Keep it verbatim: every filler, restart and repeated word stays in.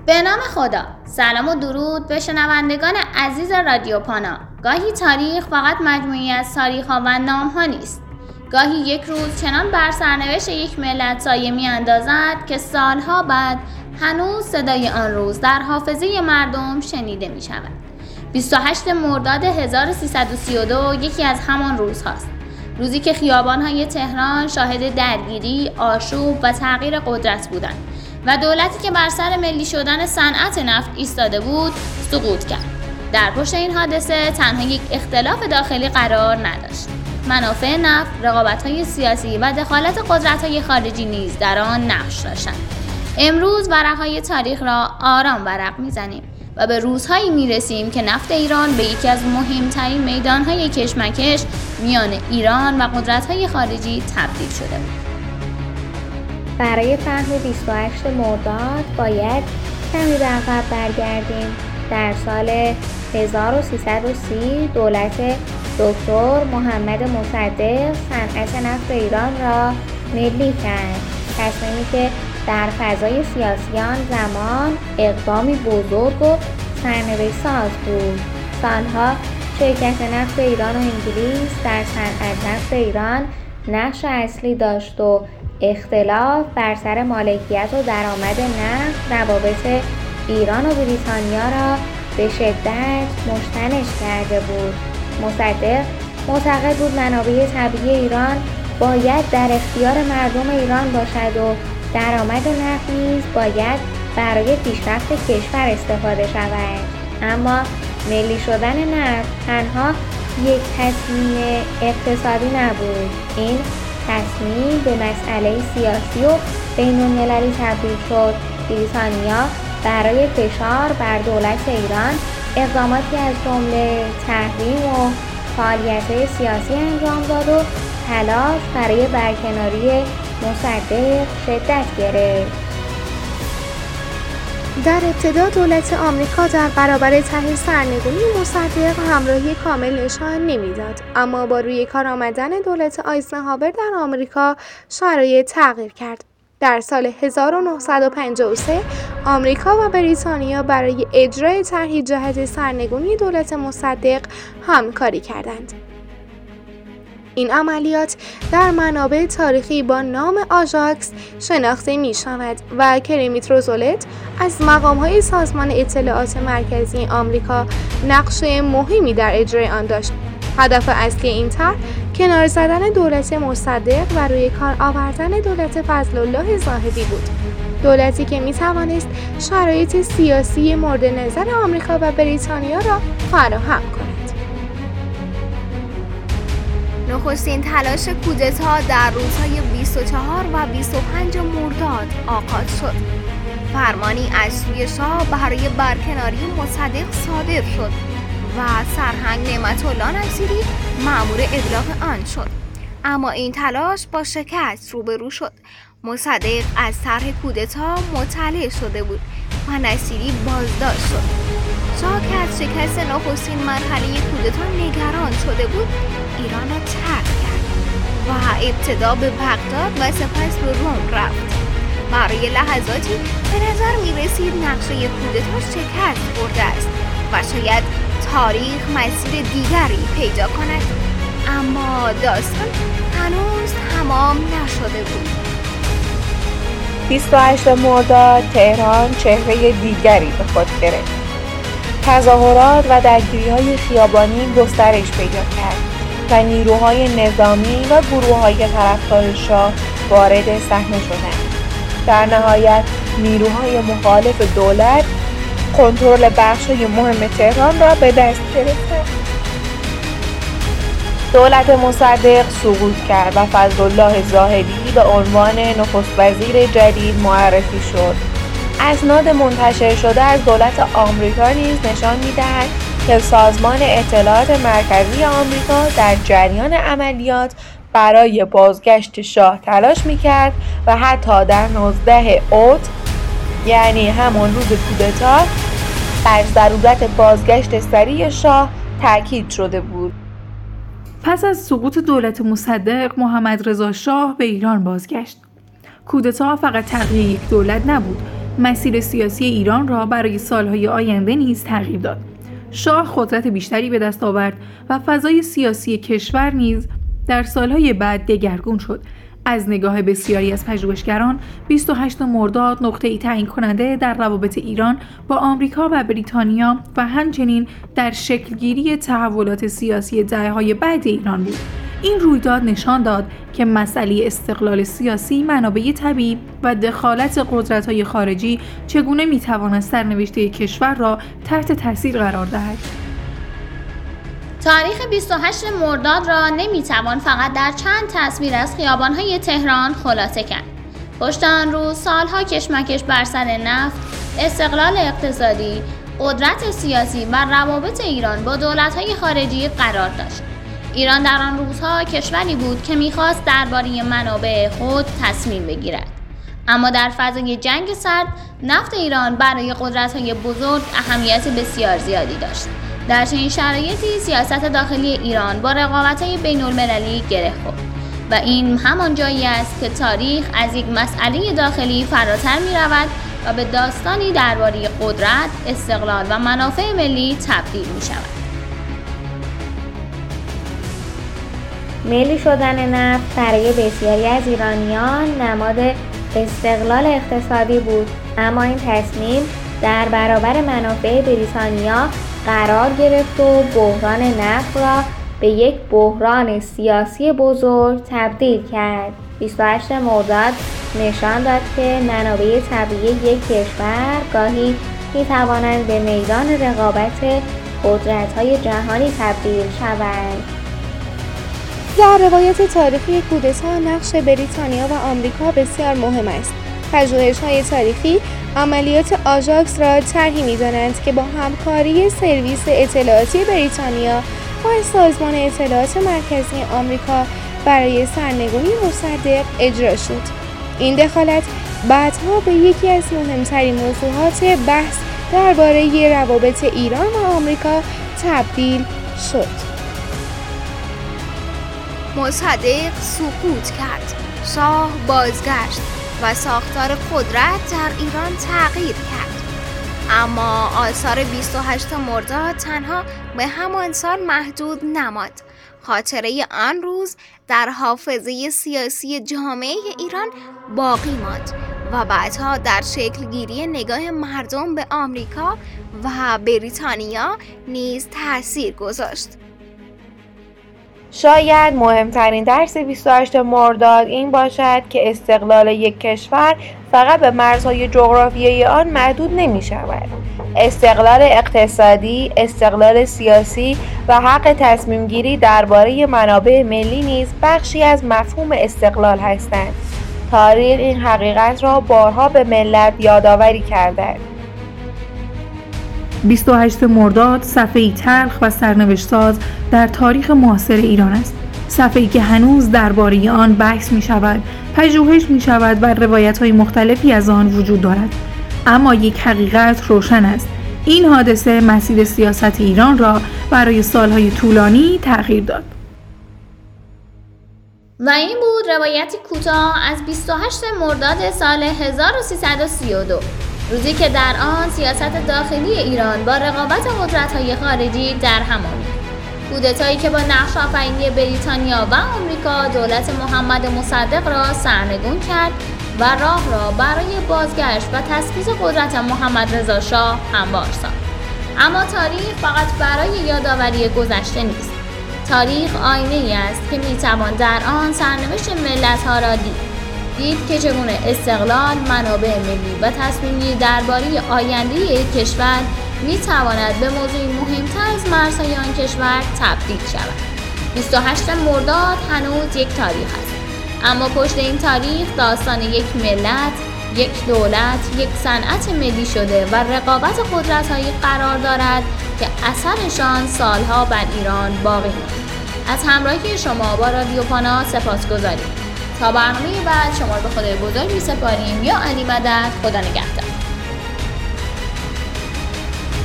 به نام خدا. سلام و درود به شنوندگان عزیز رادیو پانا. گاهی تاریخ فقط مجموعی از تاریخ‌ها و نام‌ها نیست. گاهی یک روز چنان بر سرنوشت یک ملت سایه می‌اندازد که سالها بعد هنوز صدای آن روز در حافظه مردم شنیده می‌شود. بیست و هشتم مرداد هزار و سیصد و سی و دو یکی از همان روزهاست. روزی که خیابان‌های تهران شاهد درگیری، آشوب و تغییر قدرت بودند و دولتی که بر سر ملی شدن صنعت نفت ایستاده بود سقوط کرد. در پشت این حادثه تنها یک اختلاف داخلی قرار نداشت. منافع نفت، رقابت‌های سیاسی و دخالت قدرت‌های خارجی نیز در آن نقش داشتند. امروز ورق‌های تاریخ را آرام ورق می‌زنیم و به روزهایی می‌رسیم که نفت ایران به یکی از مهمترین میدان‌های کشمکش میان ایران و قدرت‌های خارجی تبدیل شده بود. برای فهم بیست و هشتم مرداد باید کمی به عقب برگردیم. در سال هزار و سیصد و سی دولت دکتر محمد مصدق صنعت نفت ایران را ملی کرد. تصمیمی که در فضای سیاسی آن زمان اقدامی بزرگ و سرنوشت‌ساز بود. سالها شرکت نفت ایران و انگلیس در صنعت نفت ایران نقش اصلی داشت و اختلاف بر سر مالکیت و درآمد نفت روابط ایران و بریتانیا را به شدت مشتعل کرده بود. مصدق معتقد بود منابع طبیعی ایران باید در اختیار مردم ایران باشد و درآمد نفت نیز باید برای پیشرفت کشور استفاده شود. اما ملی شدن نفت تنها یک تصمیم اقتصادی نبود. این تصمیم به مسئله سیاسی و بین‌المللی تبدیل شد. بریتانیا برای فشار بر دولت ایران اقداماتی از جمله تحریم و فعالیت‌های سیاسی انجام داد و تلاش برای برکناری مصدق شدت گرفت. در ابتدا دولت آمریکا در برابر طرح سرنگونی مصدق همراهی کامل نشان نمیداد، اما با روی کار آمدن دولت آیزنهاور در آمریکا شرایط تغییر کرد. در سال هزار و نهصد و پنجاه و سه آمریکا و بریتانیا برای اجرای طرحی جهت سرنگونی دولت مصدق همکاری کردند. این عملیات در منابع تاریخی با نام آژاکس شناخته می شود و کریمیت روزولت از مقام‌های سازمان اطلاعات مرکزی آمریکا نقش مهمی در اجرای آن داشت. هدف اصلی این طرح کنار زدن دولت مصدق و روی کار آوردن دولت فضلالله زاهدی بود. دولتی که می توانست شرایط سیاسی مورد نظر آمریکا و بریتانیا را فراهم کند. نخستین تلاش کودتا در روزهای بیست و چهار و بیست و پنج مرداد آغاز شد. فرمانی از سوی شاه برای برکناری مصدق صادر شد و سرهنگ نعمت‌الله نصیری مأمور ابلاغ آن شد. اما این تلاش با شکست روبرو شد. مصدق از طرح کودتا مطلع شده بود و نصیری بازداشت شد. شاه که از شکست نخستین مرحله کودتا نگران شده بود، ایران را ترک کرد و ابتدا به بغداد و سپس به روم رفت. برای لحظاتی به نظر می رسید نقشه کودتا شکست خورده است و شاید تاریخ مسیر دیگری پیدا کند، اما داستان هنوز تمام نشده بود. بیست و هشتم مرداد تهران چهره دیگری به خود گرفت. تظاهرات و درگیری‌های خیابانی گسترش پیدا کرد و نیروهای نظامی و گروه‌های طرفدار شاه وارد صحنه شدند. در نهایت نیروهای مخالف دولت کنترل بخش‌های مهم تهران را به دست گرفتند. دولت مصدق سقوط کرد و فضلالله زاهدی به عنوان نخست وزیر جدید معرفی شد. اسناد منتشر شده از دولت آمریکا نیز نشان می‌دهد که سازمان اطلاعات مرکزی آمریکا در جریان عملیات برای بازگشت شاه تلاش می‌کرد و حتی در نوزدهم اوت یعنی همان روز کودتا بر ضرورت بازگشت سریع شاه تاکید شده بود. پس از سقوط دولت مصدق، محمد رضا شاه به ایران بازگشت. کودتا فقط تغییر یک دولت نبود، مسیر سیاسی ایران را برای سالهای آینده نیز تغییر داد. شاه قدرت بیشتری به دست آورد و فضای سیاسی کشور نیز در سالهای بعد دگرگون شد. از نگاه بسیاری از پژوهشگران، بیست و هشتم مرداد نقطه‌ای تعیین کننده در روابط ایران با آمریکا و بریتانیا و همچنین در شکلگیری تحولات سیاسی دهه‌های بعد ایران بود. این رویداد نشان داد که مسئله استقلال سیاسی، منابع طبیعی و دخالت قدرت‌های خارجی چگونه می‌تواند سرنوشت کشور را تحت تاثیر قرار دهد. تاریخ بیست و هشتم مرداد را نمیتوان فقط در چند تصویر از خیابان‌های تهران خلاصه کرد. پشت آن روز سالها کشمکش بر سر نفت، استقلال اقتصادی، قدرت سیاسی و روابط ایران با دولت‌های خارجی قرار داشت. ایران در آن روزها کشوری بود که می‌خواست درباره منابع خود تصمیم بگیرد. اما در فضای جنگ سرد، نفت ایران برای قدرت‌های بزرگ اهمیت بسیار زیادی داشت. در چنین شرایطی سیاست داخلی ایران با رقابت‌های بین‌المللی گره خورد و این همان جایی است که تاریخ از یک مسئله داخلی فراتر می‌رود و به داستانی درباره قدرت، استقلال و منافع ملی تبدیل می‌شود. ملی شدن نفت برای بسیاری از ایرانیان نماد استقلال اقتصادی بود، اما این تصمیم در برابر منافع بریتانیا قرار گرفت و بحران نفت را به یک بحران سیاسی بزرگ تبدیل کرد. بیست و هشتم مرداد نشان داد که منابع طبیعی یک کشور گاهی می‌توانند به میدان رقابت قدرت‌های جهانی تبدیل شوند. در روایت تاریخی کودتا نقش بریتانیا و آمریکا بسیار مهم است. پژوهش‌های تاریخی عملیات آژاکس را طرحی می‌دانند که با همکاری سرویس اطلاعاتی بریتانیا و سازمان اطلاعات مرکزی آمریکا برای سرنگونی مصدق اجرا شد. این دخالت بعدها به یکی از مهمترین موضوعات بحث درباره روابط ایران و آمریکا تبدیل شد. مصدق سقوط کرد، شاه بازگشت و ساختار قدرت در ایران تغییر کرد. اما آثار بیست و هشتم مرداد تنها به همان سال محدود نماند. خاطره آن روز در حافظه سیاسی جامعه ایران باقی ماند و بعدها در شکلگیری نگاه مردم به آمریکا و بریتانیا نیز تأثیر گذاشت. شاید مهمترین درس بیست و هشتم مرداد این باشد که استقلال یک کشور فقط به مرزهای جغرافیایی آن محدود نمی شود. استقلال اقتصادی، استقلال سیاسی و حق تصمیم گیری درباره منابع ملی نیز بخشی از مفهوم استقلال هستند. تاریخ این حقیقت را بارها به ملت یادآوری کرده است. بیست و هشتم مرداد صفحه‌ای تلخ و سرنوشت‌ساز در تاریخ معاصر ایران است. صفحه‌ای که هنوز درباره آن بحث می‌شود، پژوهش می‌شود و روایت‌های مختلفی از آن وجود دارد. اما یک حقیقت روشن است: این حادثه مسیر سیاست ایران را برای سالهای طولانی تغییر داد. و این بود روایتی کوتاه از بیست و هشتم مرداد سال هزار و سیصد و سی و دو، روزی که در آن سیاست داخلی ایران با رقابت قدرت‌های خارجی در هم آمد. کودتایی که با نقش آفرینی بریتانیا و آمریکا دولت محمد مصدق را سرنگون کرد و راه را برای بازگشت و تثبیت قدرت محمد رضا شاه هموار ساخت. اما تاریخ فقط برای یادآوری گذشته نیست. تاریخ آینه‌ای است که می‌توان در آن سرنوشت ملت‌ها را دید. دید که چگونه استقلال، منابع ملی و تصمیم‌گیری درباره آینده یک کشور می‌تواند به موضوعی مهمتر از مرزهای آن کشور تبدیل شود. بیست و هشتم مرداد هنوز یک تاریخ است، اما پشت این تاریخ داستان یک ملت، یک دولت، یک صنعت ملی شده و رقابت قدرت‌هایی قرار دارد که اثرشان سالها بر ایران باقی ماند. از همراهی شما با رادیو پانا سپاسگزاریم. تا برنامه بعد شما رو به خدای بزرگ می‌سپاریم. یا علی مدد، خدا نگهدار.